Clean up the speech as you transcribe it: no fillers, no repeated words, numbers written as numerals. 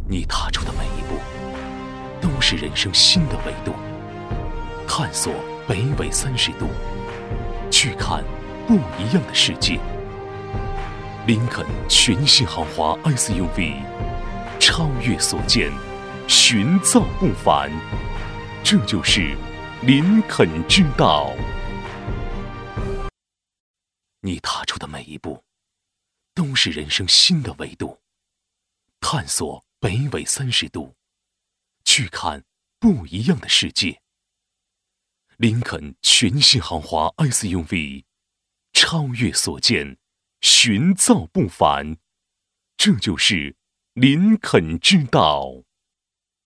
你踏出的每一步，都是人生新的维度。探索北纬30度，去看不一样的世界。林肯全新豪华 SUV， 超越所见，寻造不凡。这就是林肯之道。你踏出的每一步，都是人生新的维度。探索北纬30度，去看不一样的世界。林肯全新豪华 SUV， 超越所见，寻造不凡。这就是林肯之道。